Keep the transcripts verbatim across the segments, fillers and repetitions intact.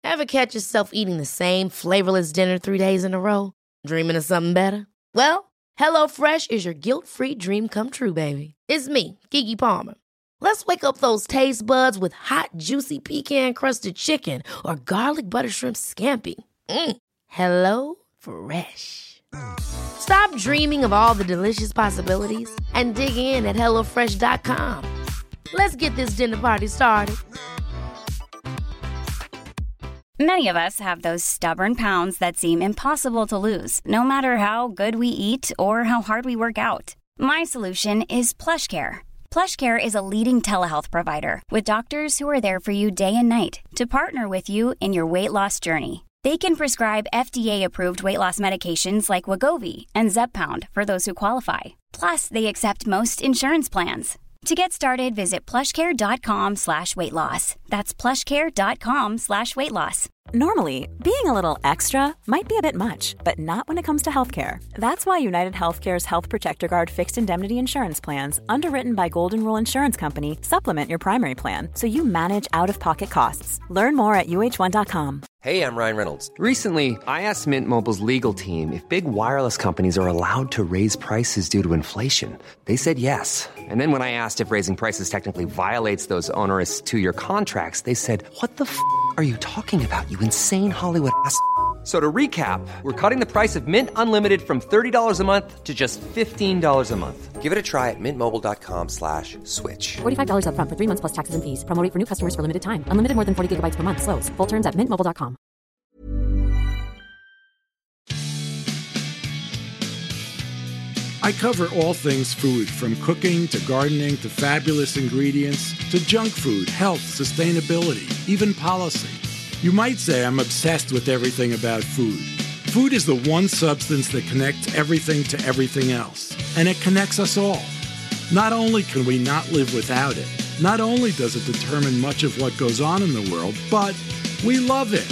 Ever catch yourself eating the same flavorless dinner three days in a row? Dreaming of something better? Well, HelloFresh is your guilt-free dream come true, baby. It's me, Keke Palmer. Let's wake up those taste buds with hot, juicy pecan-crusted chicken or garlic butter shrimp scampi. Mm. Hello Fresh. Stop dreaming of all the delicious possibilities and dig in at hello fresh dot com. Let's get this dinner party started. Many of us have those stubborn pounds that seem impossible to lose, no matter how good we eat or how hard we work out. My solution is PlushCare. PlushCare is a leading telehealth provider with doctors who are there for you day and night to partner with you in your weight loss journey. They can prescribe F D A-approved weight loss medications like Wegovy and Zepbound for those who qualify. Plus, they accept most insurance plans. To get started, visit plushcare.com slash weight loss. That's plushcare.com slash weight loss. Normally, being a little extra might be a bit much, but not when it comes to healthcare. That's why United Healthcare's Health Protector Guard fixed indemnity insurance plans, underwritten by Golden Rule Insurance Company, supplement your primary plan so you manage out-of-pocket costs. Learn more at U H one dot com. Hey, I'm Ryan Reynolds. Recently, I asked Mint Mobile's legal team if big wireless companies are allowed to raise prices due to inflation. They said yes. And then when I asked if raising prices technically violates those onerous two-year contracts, they said, what the f*** are you talking about, you insane Hollywood ass f- So to recap, we're cutting the price of Mint Unlimited from thirty dollars a month to just fifteen dollars a month. Give it a try at mintmobile.com slash switch. forty-five dollars up front for three months plus taxes and fees. Promo rate for new customers for limited time. Unlimited more than forty gigabytes per month. Slows full terms at mint mobile dot com. I cover all things food, from cooking to gardening to fabulous ingredients to junk food, health, sustainability, even policy. You might say I'm obsessed with everything about food. Food is the one substance that connects everything to everything else, and it connects us all. Not only can we not live without it, not only does it determine much of what goes on in the world, but we love it.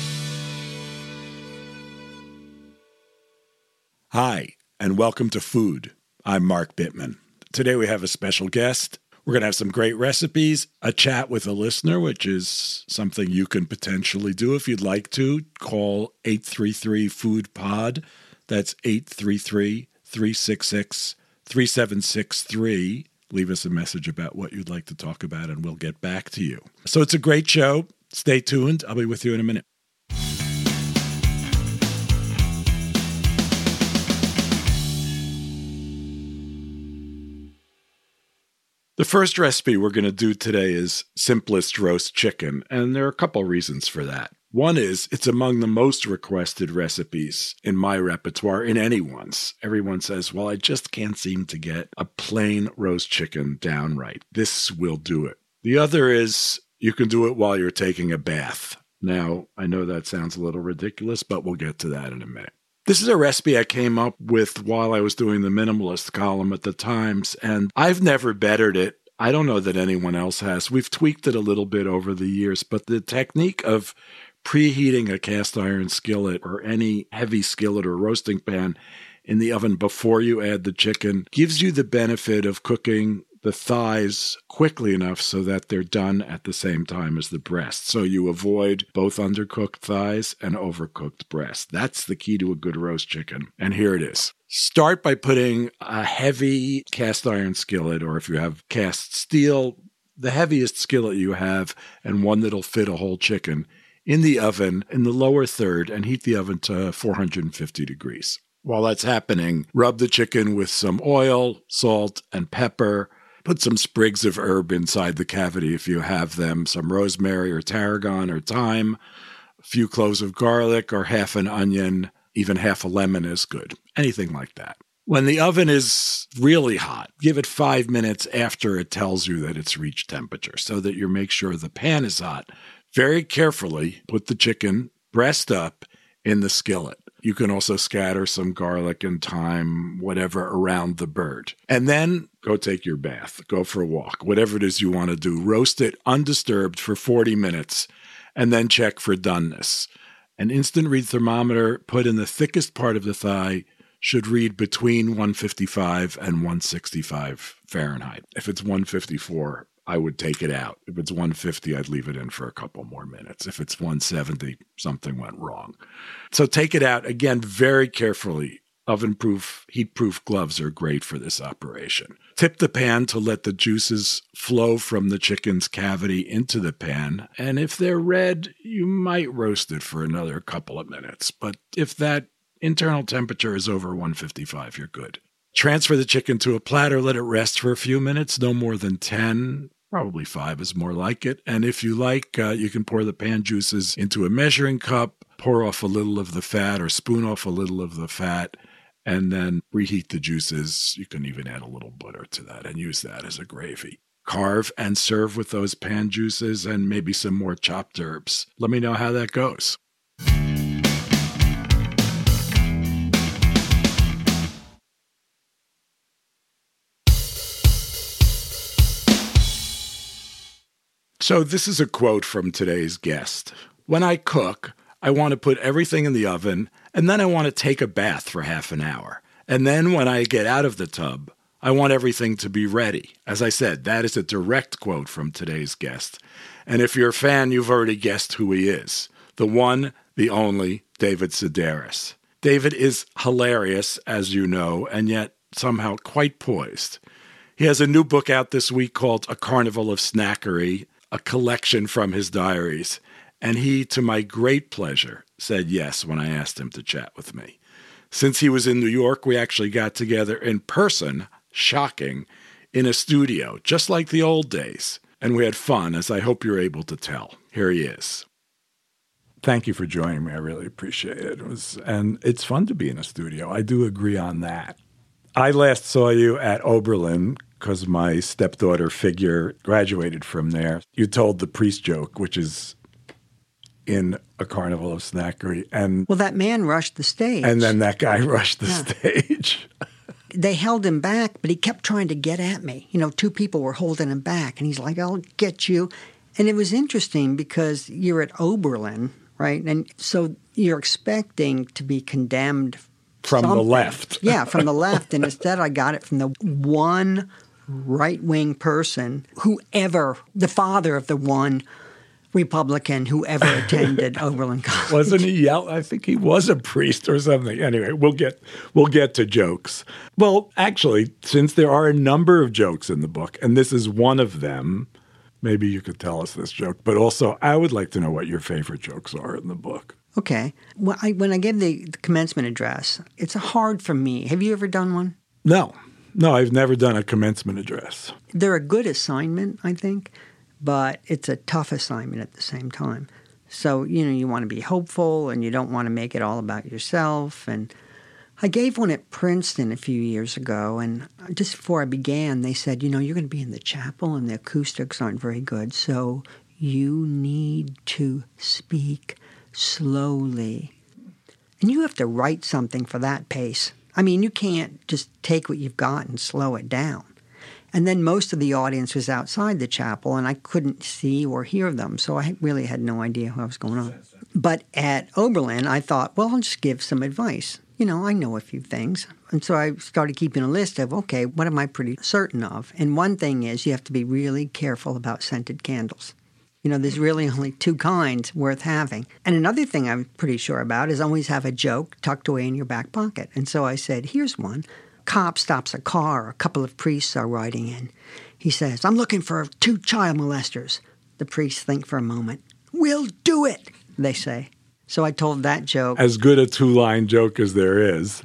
Hi, and welcome to Food. I'm Mark Bittman. Today we have a special guest. We're going to have some great recipes, a chat with a listener, which is something you can potentially do if you'd like to. Call eight three three, food pod. That's eight three three, three six six, three seven six three. Leave us a message about what you'd like to talk about, and we'll get back to you. So it's a great show. Stay tuned. I'll be with you in a minute. The first recipe we're going to do today is simplest roast chicken, and there are a couple reasons for that. One is it's among the most requested recipes in my repertoire, in anyone's. Everyone says, well, I just can't seem to get a plain roast chicken down right. This will do it. The other is you can do it while you're taking a bath. Now, I know that sounds a little ridiculous, but we'll get to that in a minute. This is a recipe I came up with while I was doing the minimalist column at the Times, and I've never bettered it. I don't know that anyone else has. We've tweaked it a little bit over the years, but the technique of preheating a cast iron skillet or any heavy skillet or roasting pan in the oven before you add the chicken gives you the benefit of cooking the thighs quickly enough so that they're done at the same time as the breast. So you avoid both undercooked thighs and overcooked breast. That's the key to a good roast chicken. And here it is. Start by putting a heavy cast iron skillet, or if you have cast steel, the heaviest skillet you have, and one that'll fit a whole chicken, in the oven in the lower third, and heat the oven to four hundred fifty degrees. While that's happening, rub the chicken with some oil, salt, and pepper. Put some sprigs of herb inside the cavity if you have them, some rosemary or tarragon or thyme, a few cloves of garlic or half an onion, even half a lemon is good, anything like that. When the oven is really hot, give it five minutes after it tells you that it's reached temperature so that you make sure the pan is hot. Very carefully put the chicken breast up in the skillet. You can also scatter some garlic and thyme, whatever, around the bird. And then go take your bath, go for a walk, whatever it is you want to do. Roast it undisturbed for forty minutes and then check for doneness. An instant read thermometer put in the thickest part of the thigh should read between one fifty-five and one sixty-five Fahrenheit. If it's one fifty-four, I would take it out. If it's one fifty, I'd leave it in for a couple more minutes. If it's one seventy, something went wrong. So take it out, again, very carefully. Oven-proof, heat-proof gloves are great for this operation. Tip the pan to let the juices flow from the chicken's cavity into the pan. And if they're red, you might roast it for another couple of minutes. But if that internal temperature is over one fifty-five, you're good. Transfer the chicken to a platter, let it rest for a few minutes, no more than ten. Probably five is more like it. And if you like, uh, you can pour the pan juices into a measuring cup, pour off a little of the fat or spoon off a little of the fat, and then reheat the juices. You can even add a little butter to that and use that as a gravy. Carve and serve with those pan juices and maybe some more chopped herbs. Let me know how that goes. So this is a quote from today's guest. When I cook, I want to put everything in the oven, and then I want to take a bath for half an hour. And then when I get out of the tub, I want everything to be ready. As I said, that is a direct quote from today's guest. And if you're a fan, you've already guessed who he is. The one, the only, David Sedaris. David is hilarious, as you know, and yet somehow quite poised. He has a new book out this week called A Carnival of Snackery, a collection from his diaries. And he, to my great pleasure, said yes when I asked him to chat with me. Since he was in New York, we actually got together in person, shocking, in a studio, just like the old days. And we had fun, as I hope you're able to tell. Here he is. Thank you for joining me. I really appreciate it. It was, and it's fun to be in a studio. I do agree on that. I last saw you at Oberlin because my stepdaughter figure graduated from there. You told the priest joke, which is in A Carnival of Snackery. And well, that man rushed the stage. And then that guy rushed the yeah. stage. They held him back, but he kept trying to get at me. You know, two people were holding him back, and he's like, I'll get you. And it was interesting because you're at Oberlin, right? And so you're expecting to be condemned from something. the left. Yeah, from the left. And instead I got it from the one right-wing person, whoever, the father of the one Republican who ever attended Oberlin College. Wasn't he yell? I think he was a priest or something. Anyway, we'll get we'll get to jokes. Well, actually, since there are a number of jokes in the book, and this is one of them, maybe you could tell us this joke. But also, I would like to know what your favorite jokes are in the book. Okay. Well, I, when I give the, the commencement address, it's hard for me. Have you ever done one? No. No, I've never done a commencement address. They're a good assignment, I think. But it's a tough assignment at the same time. So, you know, you want to be hopeful and you don't want to make it all about yourself. And I gave one at Princeton a few years ago, and just before I began, they said, you know, you're going to be in the chapel and the acoustics aren't very good, so you need to speak slowly. And you have to write something for that pace. I mean, you can't just take what you've got and slow it down. And then most of the audience was outside the chapel, and I couldn't see or hear them, so I really had no idea what was going on. But at Oberlin, I thought, well, I'll just give some advice. You know, I know a few things. And so I started keeping a list of, okay, what am I pretty certain of? And one thing is you have to be really careful about scented candles. You know, there's really only two kinds worth having. And another thing I'm pretty sure about is always have a joke tucked away in your back pocket. And so I said, here's one. Cop stops a car. A couple of priests are riding in. He says, I'm looking for two child molesters. The priests think for a moment. We'll do it, they say. So I told that joke. As good a two-line joke as there is.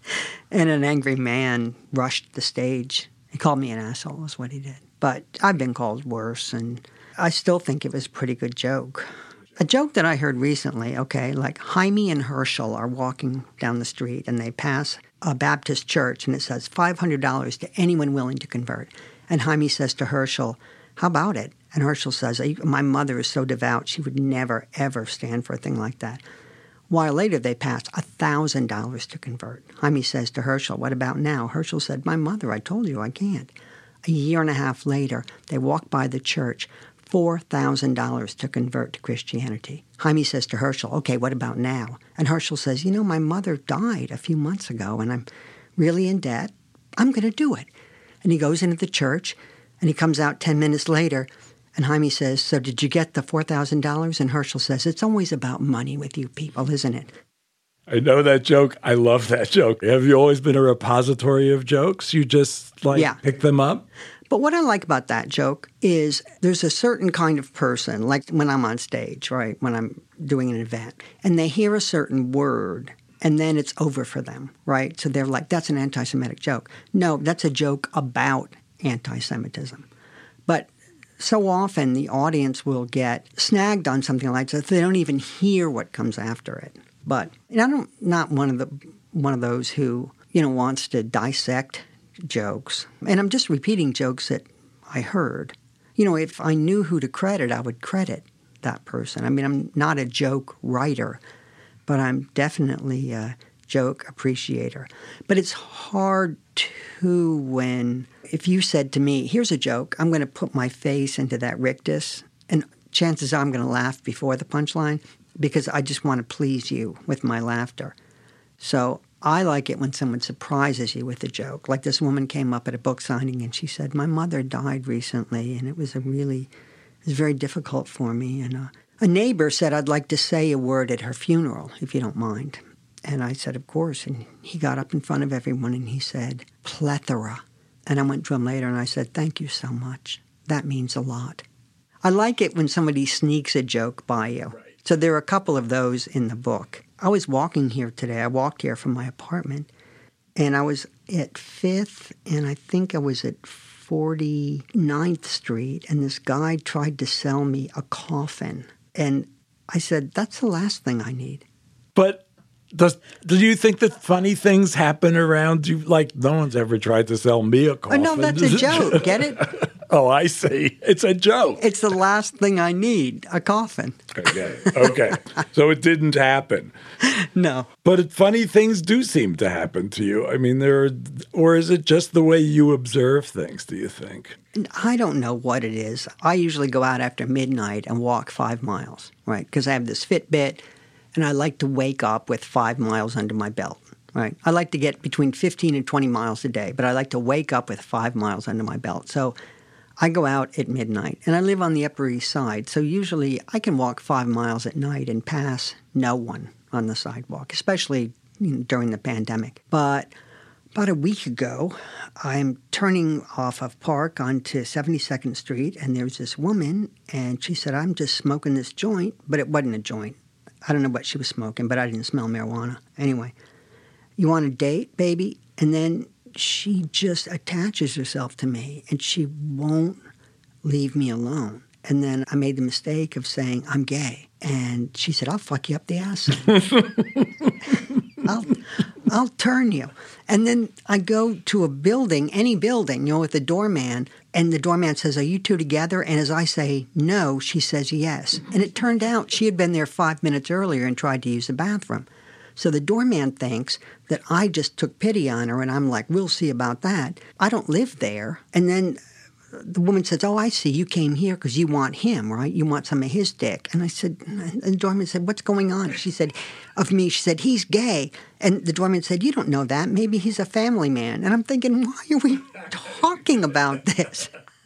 And an angry man rushed the stage. He called me an asshole is what he did. But I've been called worse, and I still think it was a pretty good joke. A joke that I heard recently, okay, like Jaime and Herschel are walking down the street, and they pass a Baptist church, and it says five hundred dollars to anyone willing to convert. And Jaime says to Herschel, how about it? And Herschel says, my mother is so devout, she would never, ever stand for a thing like that. A while later, they passed one thousand dollars to convert. Jaime says to Herschel, what about now? Herschel said, my mother, I told you I can't. A year and a half later, they walk by the church, four thousand dollars to convert to Christianity. Jaime says to Herschel, okay, what about now? And Herschel says, you know, my mother died a few months ago, and I'm really in debt. I'm going to do it. And he goes into the church, And he comes out ten minutes later, and Jaime says, so did you get the four thousand dollars? And Herschel says, it's always about money with you people, isn't it? I know that joke. I love that joke. Have you always been a repository of jokes? You just, like, yeah. pick them up? But what I like about that joke is there's a certain kind of person, like when I'm on stage, right, when I'm doing an event, and they hear a certain word, and then it's over for them, right? So they're like, that's an anti-Semitic joke. No, that's a joke about anti-Semitism. But so often the audience will get snagged on something like that. They don't even hear what comes after it. But and I'm not one of the one of those who, you know, wants to dissect jokes. And I'm just repeating jokes that I heard. You know, if I knew who to credit, I would credit that person. I mean, I'm not a joke writer, but I'm definitely a joke appreciator. But it's hard to when, if you said to me, here's a joke, I'm going to put my face into that rictus, and chances are I'm going to laugh before the punchline because I just want to please you with my laughter. So I like it when someone surprises you with a joke. Like this woman came up at a book signing and she said, my mother died recently and it was a really, it was very difficult for me. And uh, a neighbor said, I'd like to say a word at her funeral, if you don't mind. And I said, of course. And he got up in front of everyone and he said, plethora. And I went to him later and I said, thank you so much. That means a lot. I like it when somebody sneaks a joke by you. Right. So there are a couple of those in the book. I was walking here today. I walked here from my apartment, and I was at fifth, and I think I was at forty-ninth Street, and this guy tried to sell me a coffin. And I said, that's the last thing I need. But does do you think that funny things happen around you? Like, no one's ever tried to sell me a coffin. Oh, no, that's a joke. Get it? Oh, I see. It's a joke. It's the last thing I need, a coffin. Okay. Okay. So it didn't happen. No. But it, funny things do seem to happen to you. I mean, there are, or is it just the way you observe things, do you think? I don't know what it is. I usually go out after midnight and walk five miles, right? Because I have this Fitbit, and I like to wake up with five miles under my belt. Right. I like to get between fifteen and twenty miles a day, but I like to wake up with five miles under my belt. So I go out at midnight, and I live on the Upper East Side, so usually I can walk five miles at night and pass no one on the sidewalk, especially you know, during the pandemic. But about a week ago, I'm turning off of Park onto seventy-second Street, and there's this woman, and she said, I'm just smoking this joint, but it wasn't a joint. I don't know what she was smoking, but I didn't smell marijuana. Anyway, you want a date, baby? And then she just attaches herself to me, and she won't leave me alone. And then I made the mistake of saying, I'm gay. And she said, I'll fuck you up the ass. I'll, I'll turn you. And then I go to a building, any building, you know, with the doorman, and the doorman says, are you two together? And as I say, no, she says yes. And it turned out she had been there five minutes earlier and tried to use the bathroom. So the doorman thinks that I just took pity on her, and I'm like, we'll see about that. I don't live there. And then the woman says, oh, I see. You came here because you want him, right? You want some of his dick. And I said, and the doorman said, what's going on? She said, of me, she said, he's gay. And the doorman said, you don't know that. Maybe he's a family man. And I'm thinking, why are we talking about this?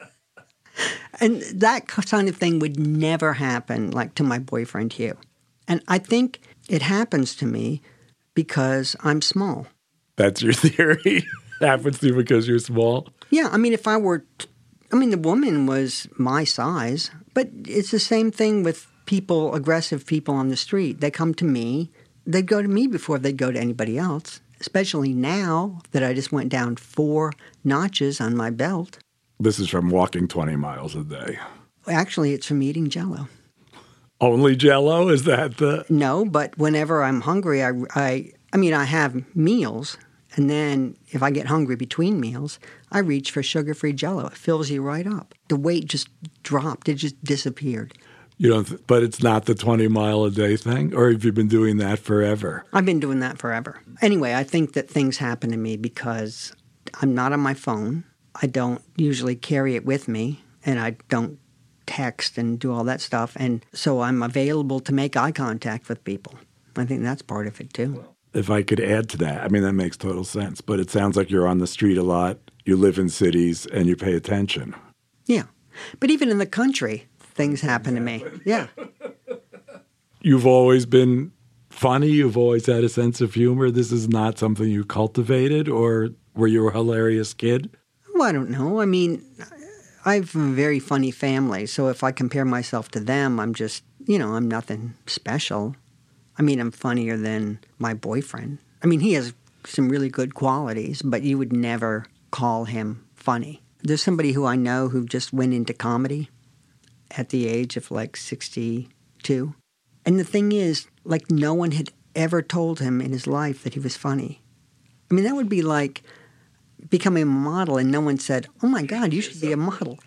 And that kind of thing would never happen, like to my boyfriend Hugh. And I think it happens to me because I'm small. That's your theory? It happens to you because you're small? Yeah. I mean, if I were, t- I mean, the woman was my size, but it's the same thing with people, aggressive people on the street. They come to me. They'd go to me before they'd go to anybody else, especially now that I just went down four notches on my belt. This is from walking twenty miles a day. Actually, it's from eating Jell-O. Only Jell-O? Is that the... No, but whenever I'm hungry, I, I, I mean, I have meals, and then if I get hungry between meals, I reach for sugar-free Jell-O. It fills you right up. The weight just dropped. It just disappeared. You don't, th- but it's not the twenty mile a day thing? Or have you been doing that forever? I've been doing that forever. Anyway, I think that things happen to me because I'm not on my phone. I don't usually carry it with me, and I don't text and do all that stuff. And so I'm available to make eye contact with people. I think that's part of it, too. If I could add to that, I mean, that makes total sense. But it sounds like you're on the street a lot, you live in cities, and you pay attention. Yeah. But even in the country, things happen to me. Yeah. You've always been funny? You've always had a sense of humor? This is not something you cultivated, or were you a hilarious kid? Well, I don't know. I mean, I have a very funny family, so if I compare myself to them, I'm just, you know, I'm nothing special. I mean, I'm funnier than my boyfriend. I mean, he has some really good qualities, but you would never call him funny. There's somebody who I know who just went into comedy at the age of like sixty-two. And the thing is, like, no one had ever told him in his life that he was funny. I mean, that would be like becoming a model and no one said, oh my God, you should be a model.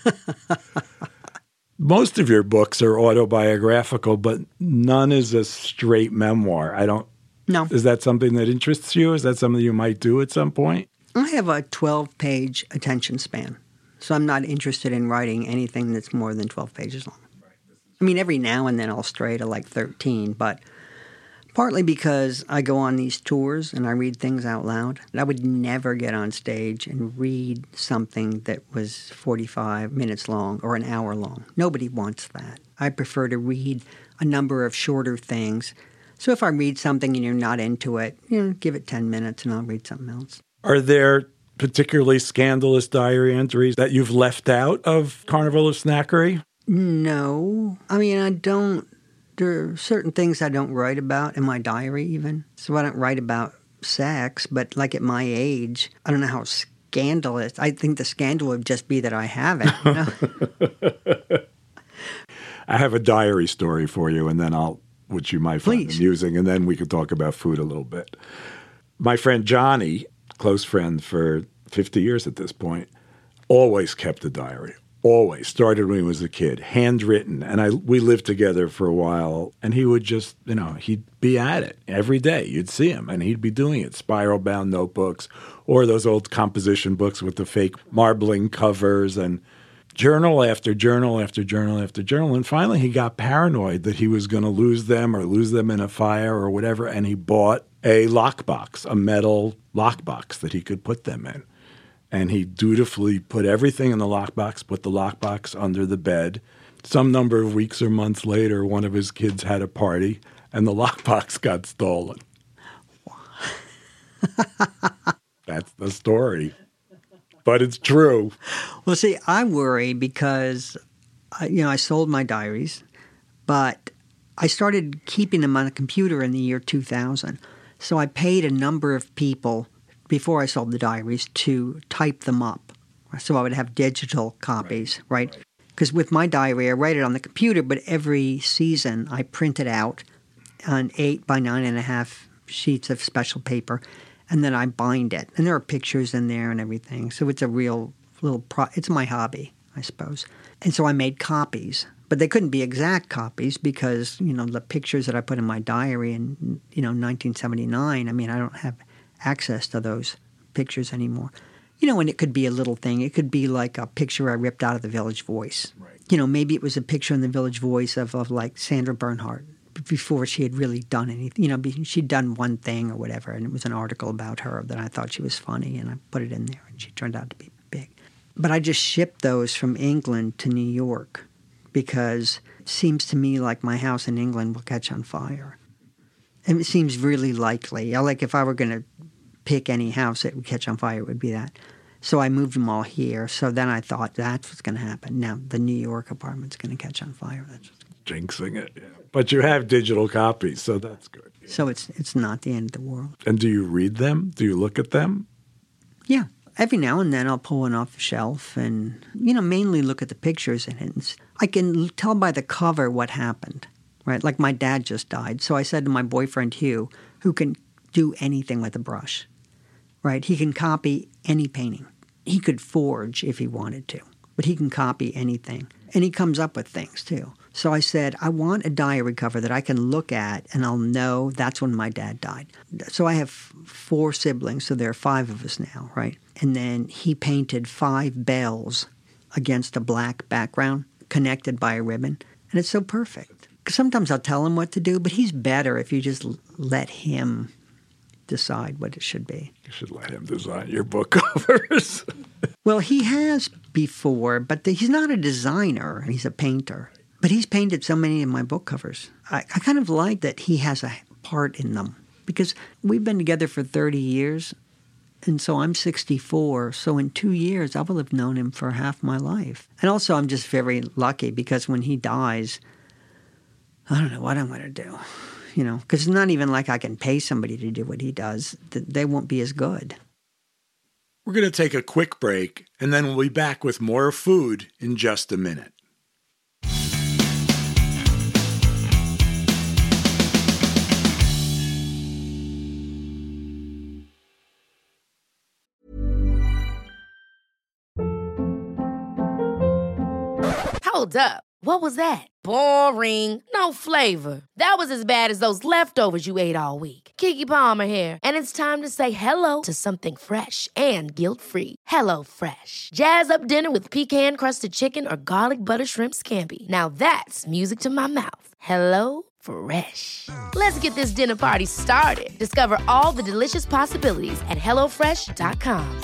Most of your books are autobiographical, but none is a straight memoir. I don't. No. Is that something that interests you? Is that something you might do at some point? I have a twelve-page attention span, so I'm not interested in writing anything that's more than twelve pages long. I mean, every now and then I'll stray to like thirteen, but partly because I go on these tours and I read things out loud. I would never get on stage and read something that was forty-five minutes long or an hour long. Nobody wants that. I prefer to read a number of shorter things. So if I read something and you're not into it, you know, give it ten minutes and I'll read something else. Are there particularly scandalous diary entries that you've left out of Carnival of Snackery? No. I mean, I don't. There are certain things I don't write about in my diary even. So I don't write about sex, but like at my age, I don't know how scandalous. I think the scandal would just be that I haven't. You know? I have a diary story for you, and then I'll, which you might find Please. amusing, and then we could talk about food a little bit. My friend Johnny, close friend for fifty years at this point, always kept a diary. Always. Started when he was a kid, handwritten. And I we lived together for a while, and he would just, you know, he'd be at it every day. You'd see him, and he'd be doing it. Spiral-bound notebooks or those old composition books with the fake marbling covers, and journal after journal after journal after journal. And finally he got paranoid that he was going to lose them or lose them in a fire or whatever, and he bought a lockbox, a metal lockbox that he could put them in. And he dutifully put everything in the lockbox, put the lockbox under the bed. Some number of weeks or months later, one of his kids had a party, and the lockbox got stolen. That's the story. But it's true. Well, see, I worry because, I, you know, I sold my diaries, but I started keeping them on a computer in the year two thousand. So I paid a number of people before I sold the diaries to type them up. So I would have digital copies, right? Because right? with my diary, I write it on the computer, but every season I print it out on eight by nine and a half sheets of special paper, and then I bind it. And there are pictures in there and everything. So it's a real little pro- – it's my hobby, I suppose. And so I made copies. But they couldn't be exact copies because, you know, the pictures that I put in my diary in, you know, nineteen seventy-nine, I mean, I don't have access to those pictures anymore. You know, and it could be a little thing. It could be like a picture I ripped out of the Village Voice. Right. You know, maybe it was a picture in the Village Voice of, of like Sandra Bernhard before she had really done anything. You know, she'd done one thing or whatever, and it was an article about her that I thought she was funny, and I put it in there, and she turned out to be big. But I just shipped those from England to New York because it seems to me like my house in England will catch on fire. And it seems really likely. Like if I were going to pick any house that would catch on fire, it would be that. So I moved them all here. So then I thought that's what's going to happen. Now the New York apartment's going to catch on fire. That's jinxing it. Yeah. But you have digital copies, so that's good. Yeah. So it's it's not the end of the world. And do you read them? Do you look at them? Yeah. Every now and then I'll pull one off the shelf and, you know, mainly look at the pictures in it. I can tell by the cover what happened, right? Like my dad just died. So I said to my boyfriend, Hugh, who can do anything with a brush, right? He can copy any painting. He could forge if he wanted to, but he can copy anything. And he comes up with things too. So I said, I want a diary cover that I can look at and I'll know that's when my dad died. So I have four siblings, so there are five of us now, right? And then he painted five bells against a black background connected by a ribbon. And it's so perfect. Sometimes I'll tell him what to do, but he's better if you just let him decide what it should be. You should let him design your book covers. Well, he has before, but the, he's not a designer. He's a painter. But he's painted so many of my book covers. I, I kind of like that he has a part in them because we've been together for thirty years, and so I'm sixty-four. So in two years, I will have known him for half my life. And also, I'm just very lucky because when he dies, I don't know what I'm going to do. You know, because it's not even like I can pay somebody to do what he does. They won't be as good. We're going to take a quick break, and then we'll be back with more food in just a minute. Hold up. What was that? Boring. No flavor. That was as bad as those leftovers you ate all week. Keke Palmer here, and it's time to say hello to something fresh and guilt-free. Hello Fresh. Jazz up dinner with pecan-crusted chicken or garlic butter shrimp scampi. Now that's music to my mouth. Hello Fresh. Let's get this dinner party started. Discover all the delicious possibilities at hello fresh dot com.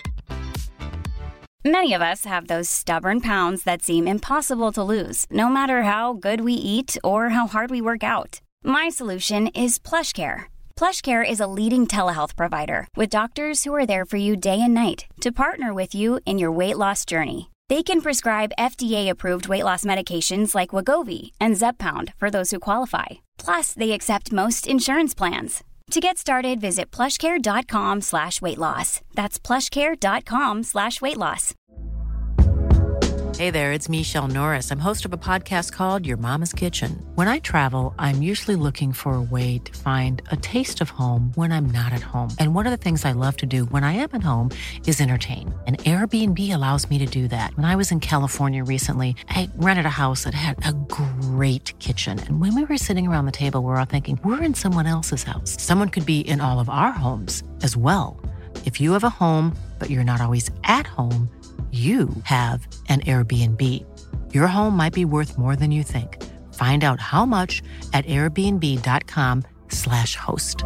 Many of us have those stubborn pounds that seem impossible to lose, no matter how good we eat or how hard we work out. My solution is PlushCare. PlushCare is a leading telehealth provider with doctors who are there for you day and night to partner with you in your weight loss journey. They can prescribe F D A-approved weight loss medications like Wegovy and Zepbound for those who qualify. Plus, they accept most insurance plans. To get started, visit plushcare.com slash weight loss. That's plushcare.com slash weight loss. Hey there, it's Michelle Norris. I'm host of a podcast called Your Mama's Kitchen. When I travel, I'm usually looking for a way to find a taste of home when I'm not at home. And one of the things I love to do when I am at home is entertain. And Airbnb allows me to do that. When I was in California recently, I rented a house that had a great kitchen. And when we were sitting around the table, we were all thinking, we're in someone else's house. Someone could be in all of our homes as well. If you have a home, but you're not always at home, you have an Airbnb. Your home might be worth more than you think. Find out how much at airbnb.com slash host.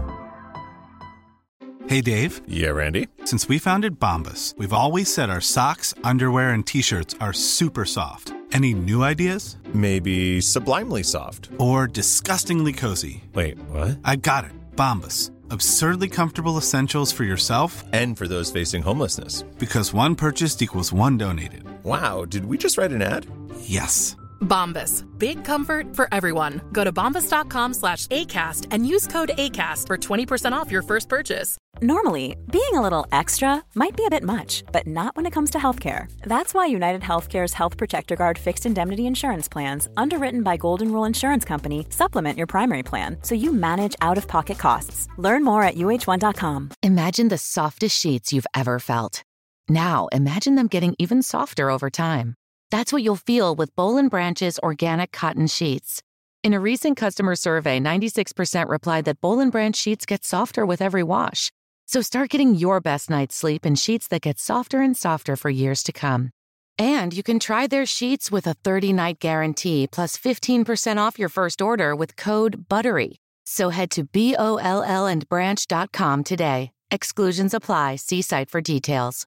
Hey, Dave. Yeah, Randy. Since we founded Bombas, we've always said our socks, underwear, and T-shirts are super soft. Any new ideas? Maybe sublimely soft. Or disgustingly cozy. Wait, what? I got it. Bombas. Absurdly comfortable essentials for yourself and for those facing homelessness. Because one purchased equals one donated. Wow, did we just write an ad? Yes. Bombas. Big comfort for everyone. Go to bombas.com slash ACAST and use code ACAST for twenty percent off your first purchase. Normally, being a little extra might be a bit much, but not when it comes to healthcare. That's why United Healthcare's Health Protector Guard fixed indemnity insurance plans, underwritten by Golden Rule Insurance Company, supplement your primary plan so you manage out-of-pocket costs. Learn more at U H one dot com. Imagine the softest sheets you've ever felt. Now, imagine them getting even softer over time. That's what you'll feel with Boll and Branch's organic cotton sheets. In a recent customer survey, ninety-six percent replied that Boll and Branch sheets get softer with every wash. So start getting your best night's sleep in sheets that get softer and softer for years to come. And you can try their sheets with a thirty-night guarantee plus fifteen percent off your first order with code BUTTERY. So head to B O L L and branch dot com today. Exclusions apply. See site for details.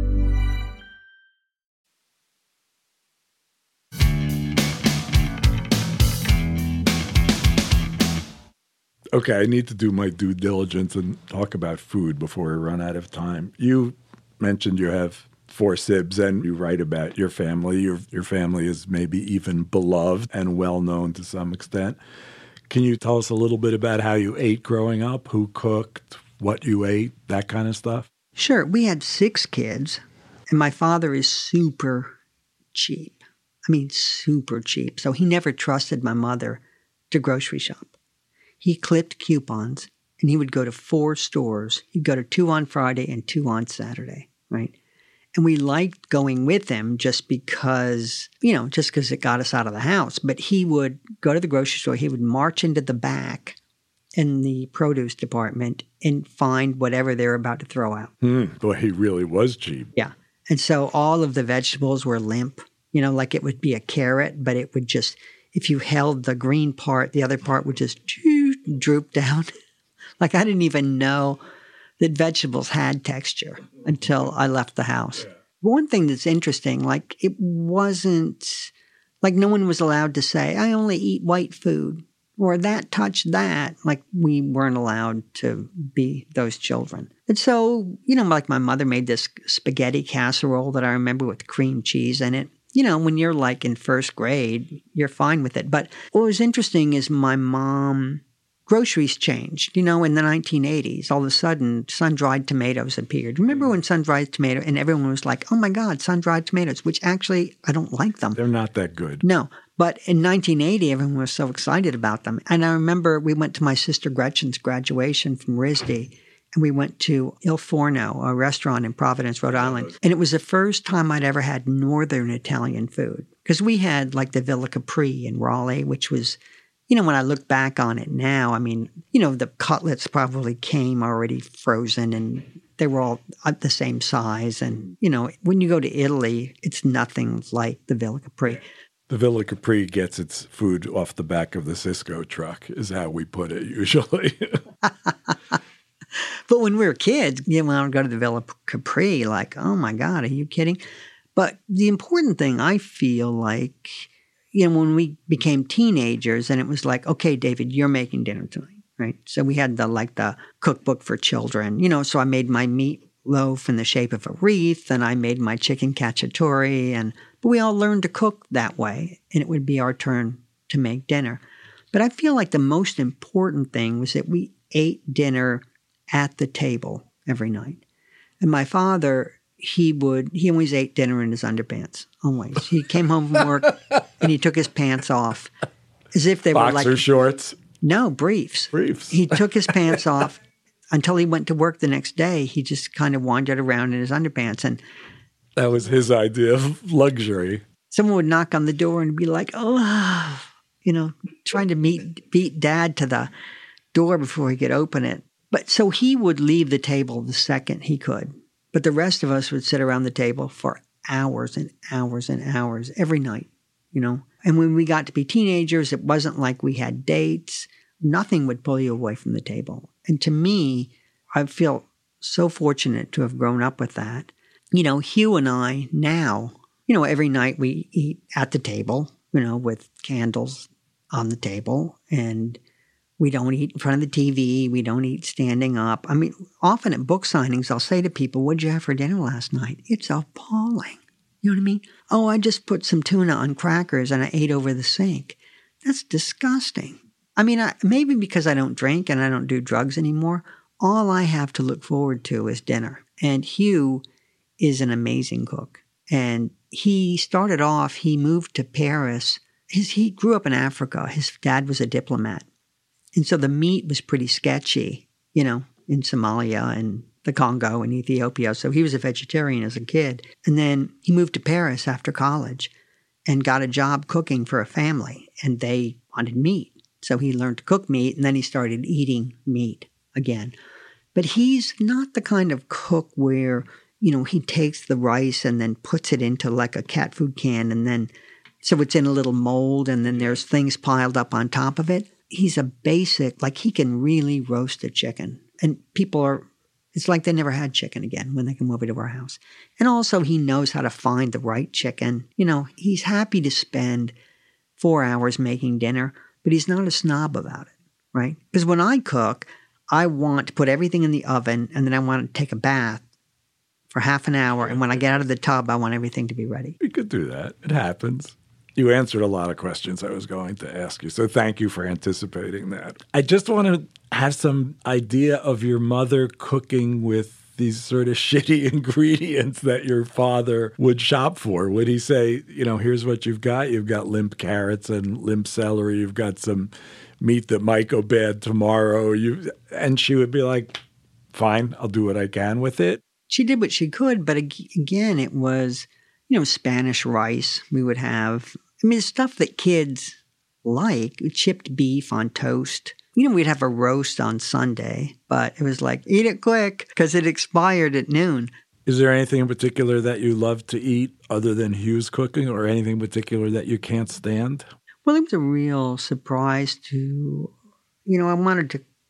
Okay, I need to do my due diligence and talk about food before we run out of time. You mentioned you have four sibs and you write about your family. Your, your family is maybe even beloved and well-known to some extent. Can you tell us a little bit about how you ate growing up, who cooked, what you ate, that kind of stuff? Sure. We had six kids, and my father is super cheap. I mean, super cheap. So he never trusted my mother to grocery shop. He clipped coupons, and he would go to four stores. He'd go to two on Friday and two on Saturday, right? And we liked going with him just because, you know, just because it got us out of the house. But he would go to the grocery store. He would march into the back in the produce department and find whatever they were about to throw out. Hmm. Boy, he really was cheap. Yeah. And so all of the vegetables were limp, you know, like it would be a carrot, but it would just, if you held the green part, the other part would just droop down. Like I didn't even know that vegetables had texture until I left the house. Yeah. One thing that's interesting, like it wasn't, like no one was allowed to say, I only eat white food, or that touched that. Like we weren't allowed to be those children. And so, you know, like my mother made this spaghetti casserole that I remember with cream cheese in it. You know, when you're like in first grade, you're fine with it. But what was interesting is my mom, groceries changed. You know, in the nineteen eighties, all of a sudden, sun-dried tomatoes appeared. Remember when sun-dried tomato, and everyone was like, oh my God, sun-dried tomatoes, which actually, I don't like them. They're not that good. No. But in nineteen eighty, everyone was so excited about them. And I remember we went to my sister Gretchen's graduation from R I S D, and we went to Il Forno, a restaurant in Providence, Rhode Island. And it was the first time I'd ever had Northern Italian food. Because we had like the Villa Capri in Raleigh, which was, you know, when I look back on it now, I mean, you know, the cutlets probably came already frozen and they were all the same size. And, you know, when you go to Italy, it's nothing like the Villa Capri. The Villa Capri gets its food off the back of the Cisco truck, is how we put it usually. But when we were kids, you know, when I would go to the Villa Capri, like, oh my God, are you kidding? But the important thing I feel like, you know, when we became teenagers and it was like, okay, David, you're making dinner tonight, right? So we had the, like the cookbook for children, you know, so I made my meatloaf in the shape of a wreath and I made my chicken cacciatore and, but we all learned to cook that way and it would be our turn to make dinner. But I feel like the most important thing was that we ate dinner at the table every night. And my father, he would, he always ate dinner in his underpants, always. He came home from work and he took his pants off as if they Boxer were like— Boxer shorts? No, briefs. Briefs. He took his pants off until he went to work the next day. He just kind of wandered around in his underpants. And that was his idea of luxury. Someone would knock on the door and be like, oh, you know, trying to meet, beat Dad to the door before he could open it. But so he would leave the table the second he could. But the rest of us would sit around the table for hours and hours and hours every night, you know. And when we got to be teenagers, it wasn't like we had dates. Nothing would pull you away from the table. And to me, I feel so fortunate to have grown up with that. You know, Hugh and I now, you know, every night we eat at the table, you know, with candles on the table, and we don't eat in front of the T V. We don't eat standing up. I mean, often at book signings, I'll say to people, what'd you have for dinner last night? It's appalling. You know what I mean? Oh, I just put some tuna on crackers and I ate over the sink. That's disgusting. I mean, I, maybe because I don't drink and I don't do drugs anymore, all I have to look forward to is dinner. And Hugh is an amazing cook. And he started off, he moved to Paris. His, he grew up in Africa. His dad was a diplomat. And so the meat was pretty sketchy, you know, in Somalia and the Congo and Ethiopia. So he was a vegetarian as a kid. And then he moved to Paris after college and got a job cooking for a family. And they wanted meat. So he learned to cook meat and then he started eating meat again. But he's not the kind of cook where, you know, he takes the rice and then puts it into like a cat food can and then, so it's in a little mold and then there's things piled up on top of it. He's a basic, like he can really roast a chicken. And people are, it's like they never had chicken again when they come over to our house. And also he knows how to find the right chicken. You know, he's happy to spend four hours making dinner, but he's not a snob about it, right? Because when I cook, I want to put everything in the oven and then I want to take a bath for half an hour. And when I get out of the tub, I want everything to be ready. We could do that. It happens. You answered a lot of questions I was going to ask you, so thank you for anticipating that. I just want to have some idea of your mother cooking with these sort of shitty ingredients that your father would shop for. Would he say, you know, here's what you've got. You've got limp carrots and limp celery. You've got some meat that might go bad tomorrow. You And she would be like, fine, I'll do what I can with it. She did what she could, but again, it was, you know, Spanish rice we would have. I mean, stuff that kids like, chipped beef on toast. You know, we'd have a roast on Sunday, but it was like, eat it quick because it expired at noon. Is there anything in particular that you love to eat other than Hugh's cooking or anything in particular that you can't stand? Well, it was a real surprise to, you know, I wanted to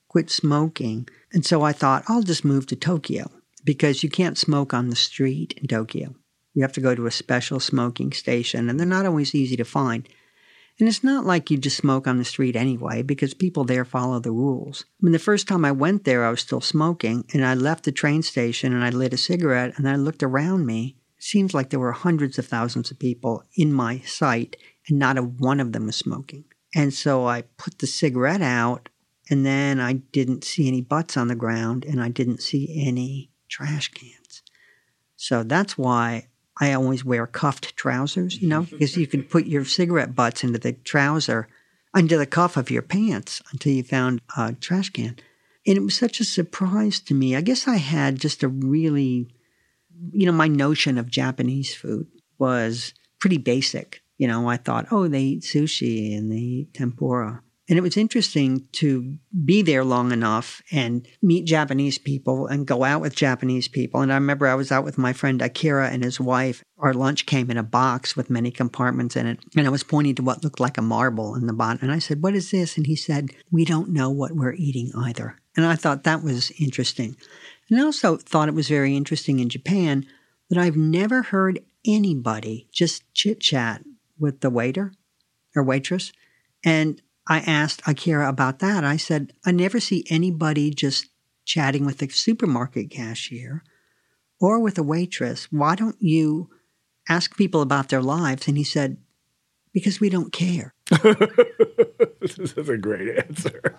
quit smoking. And so I thought, I'll just move to Tokyo because you can't smoke on the street in Tokyo. You have to go to a special smoking station, and they're not always easy to find. And it's not like you just smoke on the street anyway, because people there follow the rules. I mean, the first time I went there, I was still smoking, and I left the train station, and I lit a cigarette, and I looked around me. It seems like there were hundreds of thousands of people in my sight, and not a one of them was smoking. And so I put the cigarette out, and then I didn't see any butts on the ground, and I didn't see any trash cans. So that's why I always wear cuffed trousers, you know, because you could put your cigarette butts into the trouser, under the cuff of your pants until you found a trash can. And it was such a surprise to me. I guess I had just a really, you know, my notion of Japanese food was pretty basic. You know, I thought, oh, they eat sushi and they eat tempura. And it was interesting to be there long enough and meet Japanese people and go out with Japanese people. And I remember I was out with my friend Akira and his wife. Our lunch came in a box with many compartments in it. And I was pointing to what looked like a marble in the bottom. And I said, what is this? And he said, we don't know what we're eating either. And I thought that was interesting. And I also thought it was very interesting in Japan that I've never heard anybody just chit-chat with the waiter or waitress. And I asked Akira about that. I said, I never see anybody just chatting with the supermarket cashier or with a waitress. Why don't you ask people about their lives? And he said, because we don't care. This is a great answer.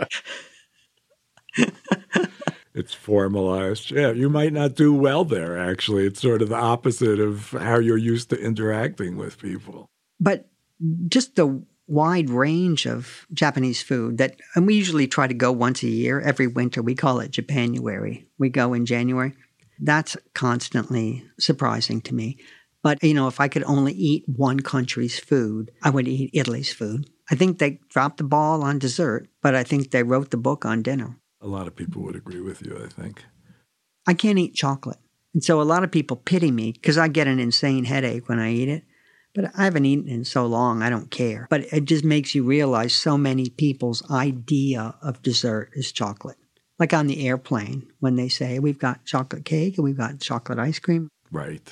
It's formalized. Yeah, you might not do well there, actually. It's sort of the opposite of how you're used to interacting with people. But just the wide range of Japanese food that, and we usually try to go once a year, every winter. We call it Japanuary. We go in January. That's constantly surprising to me. But, you know, if I could only eat one country's food, I would eat Italy's food. I think they dropped the ball on dessert, but I think they wrote the book on dinner. A lot of people would agree with you, I think. I can't eat chocolate. And so a lot of people pity me because I get an insane headache when I eat it. But I haven't eaten in so long, I don't care. But it just makes you realize so many people's idea of dessert is chocolate. Like on the airplane, when they say, we've got chocolate cake and we've got chocolate ice cream. Right.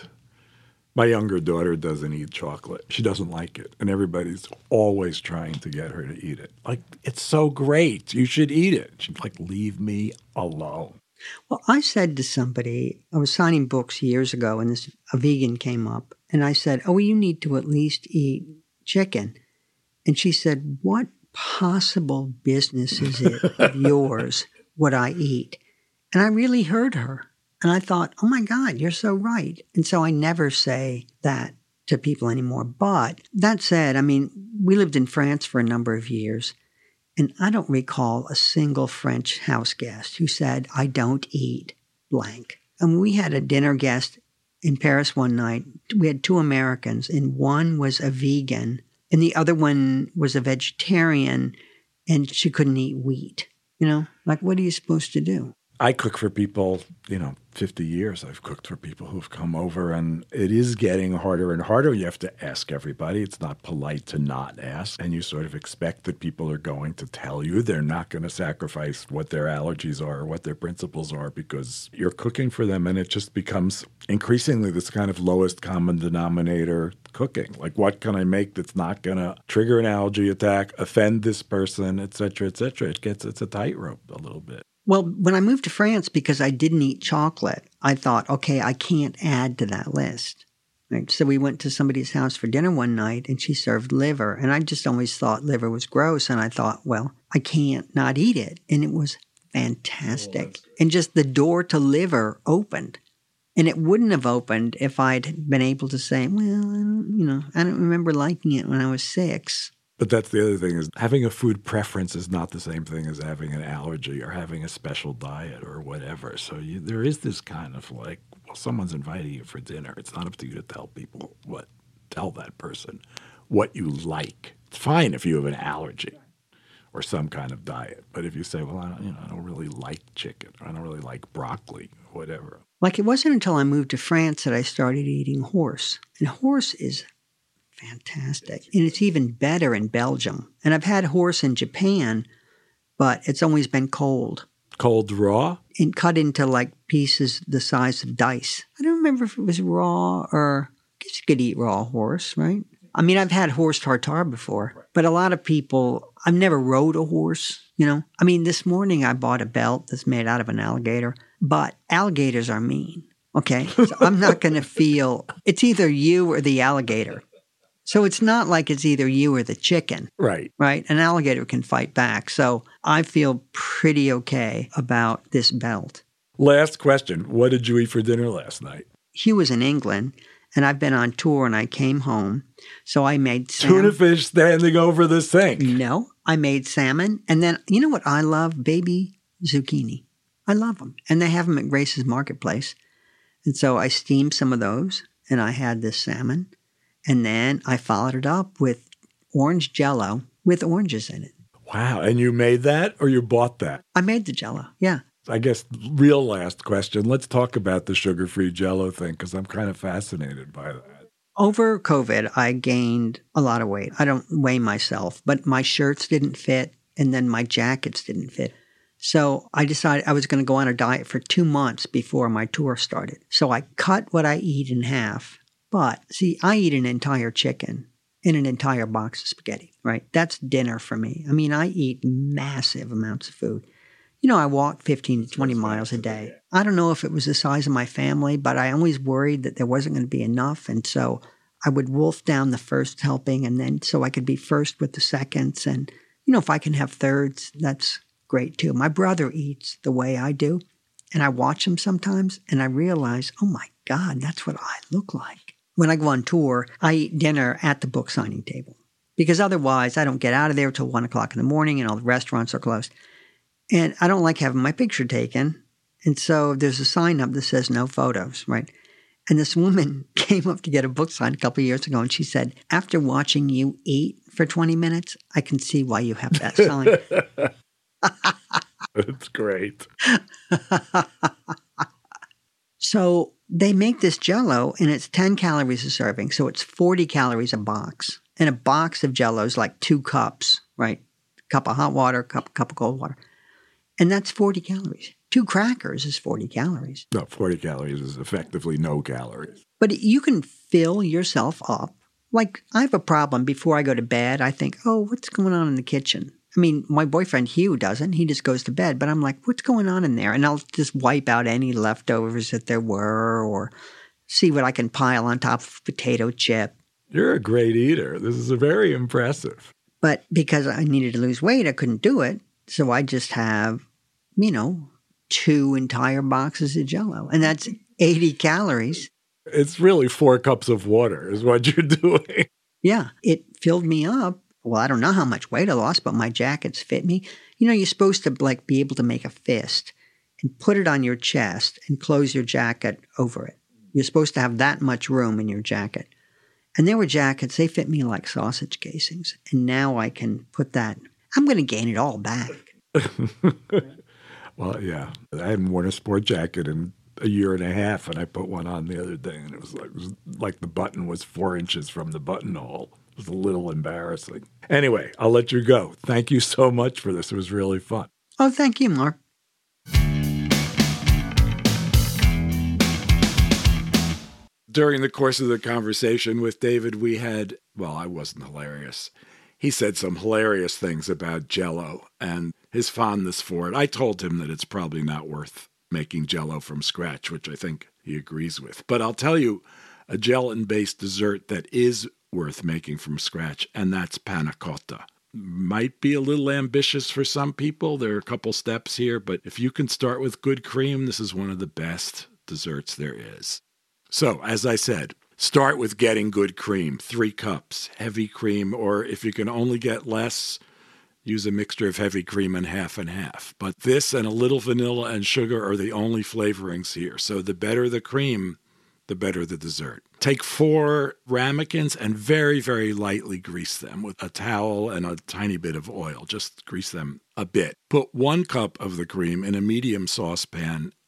My younger daughter doesn't eat chocolate. She doesn't like it. And everybody's always trying to get her to eat it. Like, it's so great. You should eat it. She's like, leave me alone. Well, I said to somebody, I was signing books years ago, and this a vegan came up. And I said, oh, you need to at least eat chicken. And she said, what possible business is it of yours what I eat? And I really heard her. And I thought, oh, my God, you're so right. And so I never say that to people anymore. But that said, I mean, we lived in France for a number of years. And I don't recall a single French house guest who said, I don't eat blank. And we had a dinner guest in Paris one night. We had two Americans, and one was a vegan, and the other one was a vegetarian, and she couldn't eat wheat. You know, like, what are you supposed to do? I cook for people, you know, fifty years I've cooked for people who've come over, and it is getting harder and harder. You have to ask everybody. It's not polite to not ask, and you sort of expect that people are going to tell you. They're not going to sacrifice what their allergies are or what their principles are because you're cooking for them, and it just becomes increasingly this kind of lowest common denominator cooking. Like, what can I make that's not going to trigger an allergy attack, offend this person, et cetera, et cetera. It gets, it's a tightrope a little bit. Well, when I moved to France, because I didn't eat chocolate, I thought, okay, I can't add to that list. Right? So we went to somebody's house for dinner one night, and she served liver. And I just always thought liver was gross. And I thought, well, I can't not eat it. And it was fantastic. Oh, and just the door to liver opened. And it wouldn't have opened if I'd been able to say, well, I don't, you know, I don't remember liking it when I was six. But that's the other thing is having a food preference is not the same thing as having an allergy or having a special diet or whatever. So you, there is this kind of like, well, someone's inviting you for dinner. It's not up to you to tell people what, tell that person what you like. It's fine if you have an allergy or some kind of diet. But if you say, well, I don't, you know, I don't really like chicken or I don't really like broccoli or whatever. Like it wasn't until I moved to France that I started eating horse. And horse is fantastic. And it's even better in Belgium. And I've had horse in Japan, but it's always been cold. Cold raw? And cut into like pieces the size of dice. I don't remember if it was raw or I guess you could eat raw horse, right? I mean, I've had horse tartare before, but a lot of people, I've never rode a horse, you know? I mean, this morning I bought a belt that's made out of an alligator, but alligators are mean, okay? So I'm not going to feel, it's either you or the alligator. So it's not like it's either you or the chicken. Right. Right? An alligator can fight back. So I feel pretty okay about this belt. Last question. What did you eat for dinner last night? Hugh was in England, and I've been on tour, and I came home. So I made salmon. Tuna fish standing over the sink. No, I made salmon. And then, you know what I love? Baby zucchini. I love them. And they have them at Grace's Marketplace. And so I steamed some of those, and I had this salmon. And then I followed it up with orange Jell-O with oranges in it. Wow. And you made that or you bought that? I made the Jell-O, yeah. I guess real last question. Let's talk about the sugar-free Jell-O thing because I'm kind of fascinated by that. Over COVID, I gained a lot of weight. I don't weigh myself, but my shirts didn't fit and then my jackets didn't fit. So I decided I was going to go on a diet for two months before my tour started. So I cut what I eat in half. But, see, I eat an entire chicken and an entire box of spaghetti, right? That's dinner for me. I mean, I eat massive amounts of food. You know, I walk fifteen to twenty miles a day. I don't know if it was the size of my family, but I always worried that there wasn't going to be enough. And so I would wolf down the first helping and then so I could be first with the seconds. And, you know, if I can have thirds, that's great too. My brother eats the way I do. And I watch him sometimes and I realize, oh my God, that's what I look like. When I go on tour, I eat dinner at the book signing table because otherwise I don't get out of there till one o'clock in the morning and all the restaurants are closed. And I don't like having my picture taken. And so there's a sign up that says no photos, right? And this woman came up to get a book signed a couple of years ago and she said, after watching you eat for twenty minutes, I can see why you have that sign. That's great. So they make this Jell-O, and it's ten calories a serving, so it's forty calories a box. And a box of Jell-O is like two cups, right? Cup of hot water, cup, cup of cold water. And that's forty calories. Two crackers is forty calories. No, forty calories is effectively no calories. But you can fill yourself up. Like, I have a problem before I go to bed. I think, oh, what's going on in the kitchen? I mean, my boyfriend Hugh doesn't. He just goes to bed. But I'm like, what's going on in there? And I'll just wipe out any leftovers that there were or see what I can pile on top of a potato chip. You're a great eater. This is very impressive. But because I needed to lose weight, I couldn't do it. So I just have, you know, two entire boxes of Jell-O. And that's eighty calories. It's really four cups of water is what you're doing. Yeah, it filled me up. Well, I don't know how much weight I lost, but my jackets fit me. You know, you're supposed to like be able to make a fist and put it on your chest and close your jacket over it. You're supposed to have that much room in your jacket. And there were jackets, they fit me like sausage casings. And now I can put that, I'm going to gain it all back. Well, yeah. I hadn't worn a sport jacket in a year and a half, and I put one on the other day, and it was like, it was like the button was four inches from the buttonhole. It was a little embarrassing. Anyway, I'll let you go. Thank you so much for this. It was really fun. Oh, thank you, Mark. During the course of the conversation with David, we had, well, I wasn't hilarious. He said some hilarious things about Jell-O and his fondness for it. I told him that it's probably not worth making Jell-O from scratch, which I think he agrees with. But I'll tell you a gelatin-based dessert that is worth making from scratch, and that's panna cotta. Might be a little ambitious for some people. There are a couple steps here, but if you can start with good cream, this is one of the best desserts there is. So, as I said, start with getting good cream, three cups, heavy cream, or if you can only get less, use a mixture of heavy cream and half and half. But this and a little vanilla and sugar are the only flavorings here. So the better the cream, the better the dessert. Take four ramekins and very, very lightly grease them with a towel and a tiny bit of oil. Just grease them a bit. Put one cup of the cream in a medium saucepan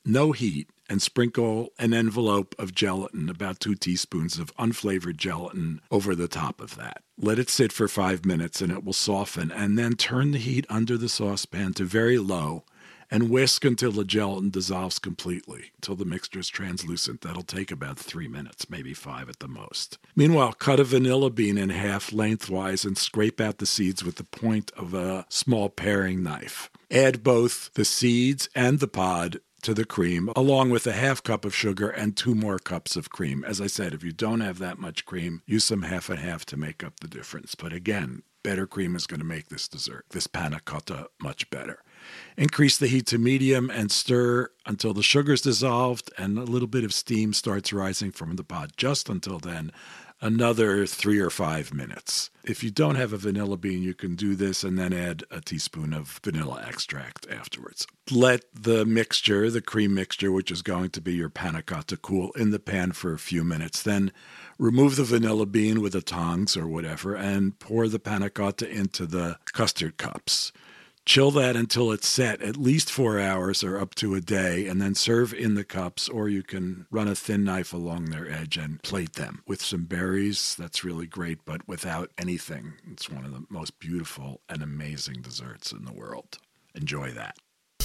no heat, and sprinkle an envelope of gelatin, about two teaspoons of unflavored gelatin, over the top of that. Let it sit for five minutes and it will soften, and then turn the heat under the saucepan to very low and whisk until the gelatin dissolves completely, until the mixture is translucent. That'll take about three minutes, maybe five at the most. Meanwhile, cut a vanilla bean in half lengthwise and scrape out the seeds with the point of a small paring knife. Add both the seeds and the pod to the cream, along with a half cup of sugar and two more cups of cream. As I said, if you don't have that much cream, use some half and half to make up the difference. But again, better cream is going to make this dessert, this panna cotta, much better. Increase the heat to medium and stir until the sugar's dissolved and a little bit of steam starts rising from the pot. Just until then, another three or five minutes. If you don't have a vanilla bean, you can do this and then add a teaspoon of vanilla extract afterwards. Let the mixture, the cream mixture, which is going to be your panna cotta, cool in the pan for a few minutes. Then remove the vanilla bean with the tongs or whatever and pour the panna cotta into the custard cups. Chill that until it's set, at least four hours or up to a day, and then serve in the cups, or you can run a thin knife along their edge and plate them with some berries. That's really great, but without anything. It's one of the most beautiful and amazing desserts in the world. Enjoy that.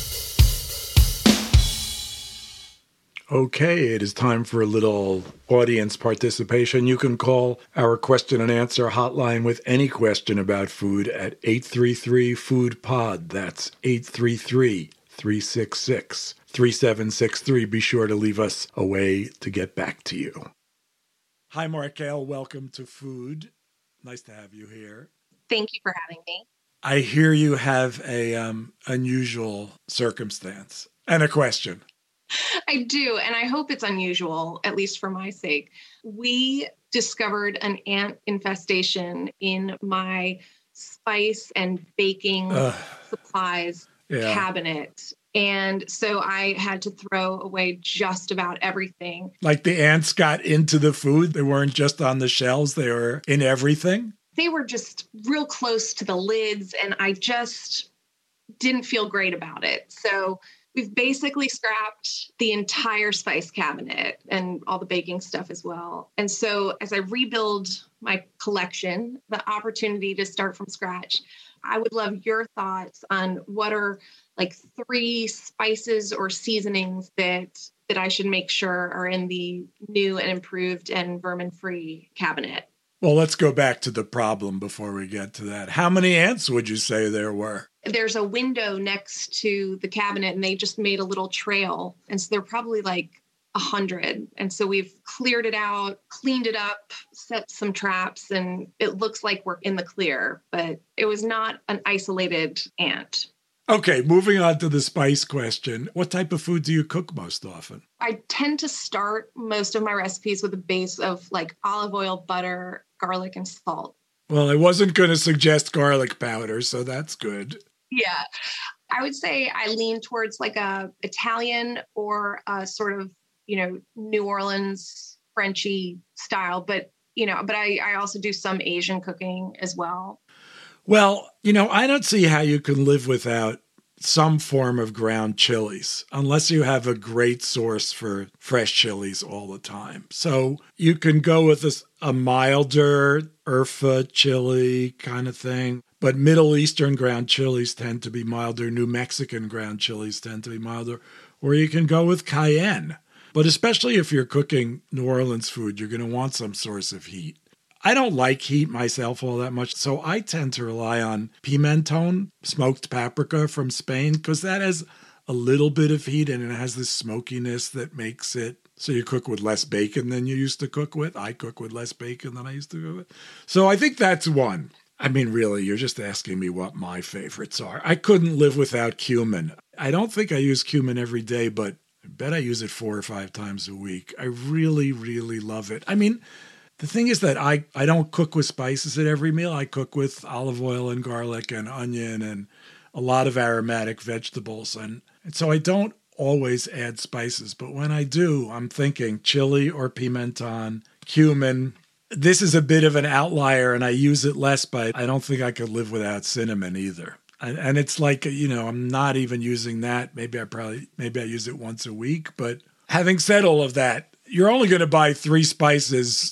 Okay, it is time for a little audience participation. You can call our question and answer hotline with any question about food at eight three three, food pod. That's eight three three, three six six, three seven six three. Be sure to leave us a way to get back to you. Hi, Markelle. Welcome to Food. Nice to have you here. Thank you for having me. I hear you have a um, unusual circumstance and a question. I do, and I hope it's unusual, at least for my sake. We discovered an ant infestation in my spice and baking Ugh. supplies yeah. cabinet. And so I had to throw away just about everything. Like the ants got into the food? They weren't just on the shelves, they were in everything? They were just real close to the lids, and I just didn't feel great about it. So we've basically scrapped the entire spice cabinet and all the baking stuff as well. And so as I rebuild my collection, the opportunity to start from scratch, I would love your thoughts on what are like three spices or seasonings that that I should make sure are in the new and improved and vermin-free cabinet. Well, let's go back to the problem before we get to that. How many ants would you say there were? There's a window next to the cabinet, and they just made a little trail. And so they're probably like a hundred. And so we've cleared it out, cleaned it up, set some traps, and it looks like we're in the clear. But it was not an isolated ant. Okay, moving on to the spice question. What type of food do you cook most often? I tend to start most of my recipes with a base of like olive oil, butter, garlic, and salt. Well, I wasn't going to suggest garlic powder, so that's good. Yeah. I would say I lean towards like a Italian or a sort of, you know, New Orleans Frenchy style, but, you know, but I, I also do some Asian cooking as well. Well, you know, I don't see how you can live without some form of ground chilies, unless you have a great source for fresh chilies all the time. So you can go with a, a milder Urfa chili kind of thing, but Middle Eastern ground chilies tend to be milder. New Mexican ground chilies tend to be milder. Or you can go with cayenne. But especially if you're cooking New Orleans food, you're going to want some source of heat. I don't like heat myself all that much, so I tend to rely on pimenton, smoked paprika from Spain, because that has a little bit of heat and it has this smokiness that makes it so you cook with less bacon than you used to cook with. I cook with less bacon than I used to cook with. So I think that's one. I mean, really, you're just asking me what my favorites are. I couldn't live without cumin. I don't think I use cumin every day, but I bet I use it four or five times a week. I really, really love it. I mean, the thing is that I, I don't cook with spices at every meal. I cook with olive oil and garlic and onion and a lot of aromatic vegetables. And, and so I don't always add spices. But when I do, I'm thinking chili or pimenton, cumin. This is a bit of an outlier and I use it less, but I don't think I could live without cinnamon either. And, and it's like, you know, I'm not even using that. Maybe I probably, maybe I use it once a week. But having said all of that, you're only going to buy three spices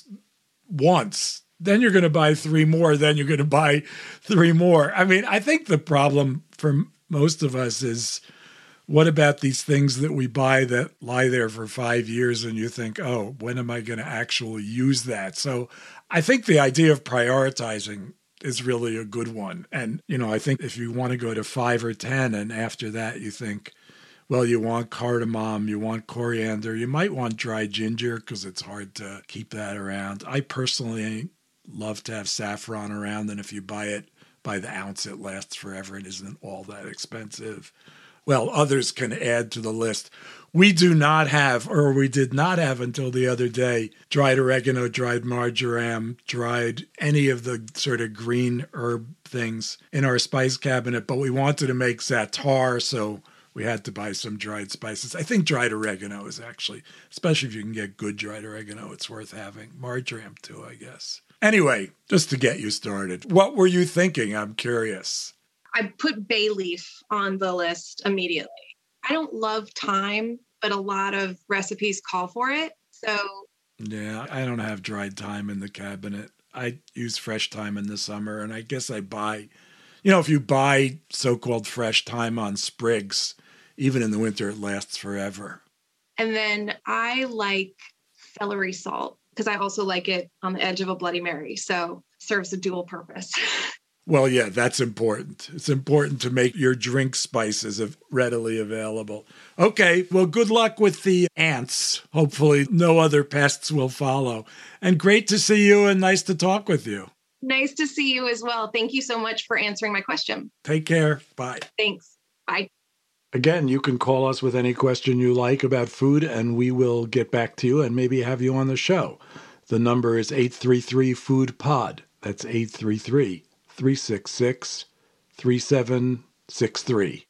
once. Then you're going to buy three more. Then you're going to buy three more. I mean, I think the problem for most of us is, what about these things that we buy that lie there for five years and you think, oh, when am I going to actually use that? So I think the idea of prioritizing is really a good one. And, you know, I think if you want to go to five or ten and after that you think, well, you want cardamom, you want coriander, you might want dried ginger because it's hard to keep that around. I personally love to have saffron around, and if you buy it by the ounce, it lasts forever and isn't all that expensive. Well, others can add to the list. We do not have, or we did not have until the other day, dried oregano, dried marjoram, dried any of the sort of green herb things in our spice cabinet, but we wanted to make za'atar, so we had to buy some dried spices. I think dried oregano is actually, especially if you can get good dried oregano, it's worth having. Marjoram too, I guess. Anyway, just to get you started, what were you thinking? I'm curious. I put bay leaf on the list immediately. I don't love thyme, but a lot of recipes call for it. So yeah, I don't have dried thyme in the cabinet. I use fresh thyme in the summer, and I guess I buy, you know, if you buy so-called fresh thyme on sprigs, even in the winter, it lasts forever. And then I like celery salt because I also like it on the edge of a Bloody Mary. So serves a dual purpose. Well, yeah, that's important. It's important to make your drink spices readily available. Okay, well, good luck with the ants. Hopefully no other pests will follow. And great to see you and nice to talk with you. Nice to see you as well. Thank you so much for answering my question. Take care. Bye. Thanks. Bye. Again, you can call us with any question you like about food, and we will get back to you and maybe have you on the show. The number is eight three three, food pod. That's eight three three, three six six, three seven six three.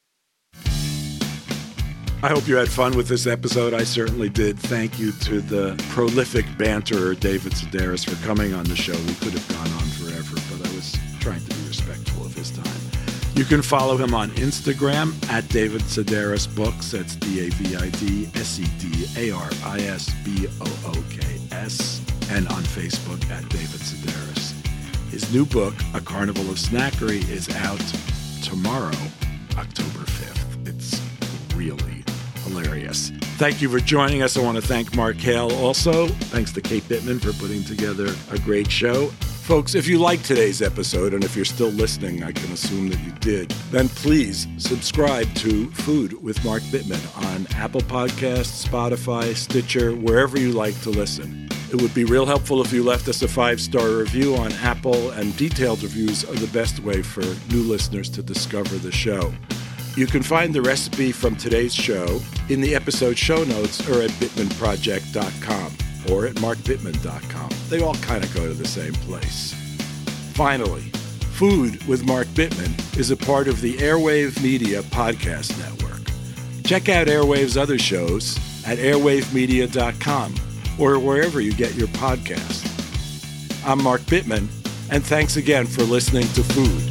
I hope you had fun with this episode. I certainly did. Thank you to the prolific banterer, David Sedaris, for coming on the show. We could have gone on forever, but I was trying to be respectful of his time. You can follow him on Instagram at David Sedaris Books. That's D A V I D S E D A R I S B O O K S. And on Facebook at David Sedaris. His new book, A Carnival of Snackery, is out tomorrow, October fifth. It's really hilarious. Thank you for joining us. I want to thank Mark Hale also. Thanks to Kate Bittman for putting together a great show. Folks, if you liked today's episode, and if you're still listening, I can assume that you did, then please subscribe to Food with Mark Bittman on Apple Podcasts, Spotify, Stitcher, wherever you like to listen. It would be real helpful if you left us a five-star review on Apple, and detailed reviews are the best way for new listeners to discover the show. You can find the recipe from today's show in the episode show notes or at bittman project dot com or at mark bittman dot com. They all kind of go to the same place. Finally, Food with Mark Bittman is a part of the Airwave Media Podcast Network. Check out Airwave's other shows at airwave media dot com or wherever you get your podcasts. I'm Mark Bittman, and thanks again for listening to Food.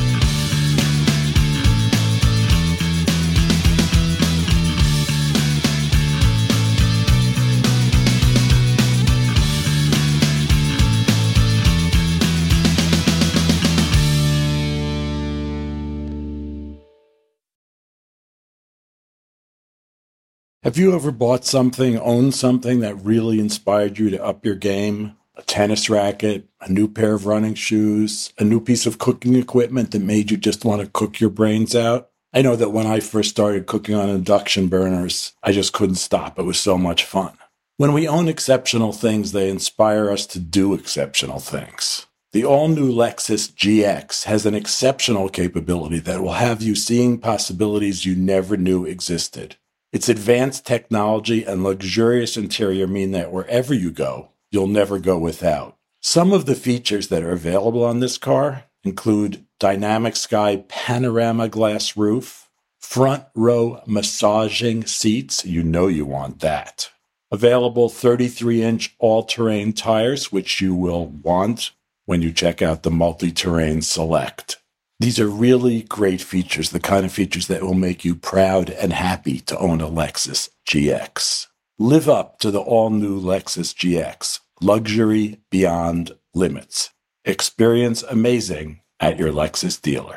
Have you ever bought something, owned something that really inspired you to up your game? A tennis racket, a new pair of running shoes, a new piece of cooking equipment that made you just want to cook your brains out? I know that when I first started cooking on induction burners, I just couldn't stop. It was so much fun. When we own exceptional things, they inspire us to do exceptional things. The all-new Lexus G X has an exceptional capability that will have you seeing possibilities you never knew existed. Its advanced technology and luxurious interior mean that wherever you go, you'll never go without. Some of the features that are available on this car include dynamic sky panorama glass roof, front row massaging seats, you know you want that. Available thirty-three inch all-terrain tires, which you will want when you check out the Multi-Terrain Select. These are really great features, the kind of features that will make you proud and happy to own a Lexus G X. Live up to the all-new Lexus G X, luxury beyond limits. Experience amazing at your Lexus dealer.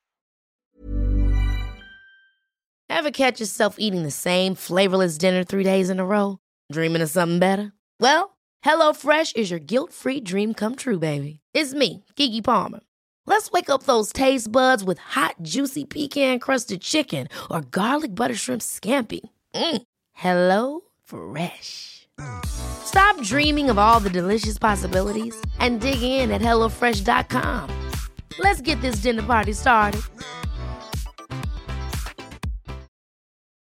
Ever catch yourself eating the same flavorless dinner three days in a row? Dreaming of something better? Well, HelloFresh is your guilt-free dream come true, baby. It's me, Keke Palmer. Let's wake up those taste buds with hot, juicy pecan-crusted chicken or garlic butter shrimp scampi. Mm. Hello Fresh. Stop dreaming of all the delicious possibilities and dig in at hello fresh dot com. Let's get this dinner party started.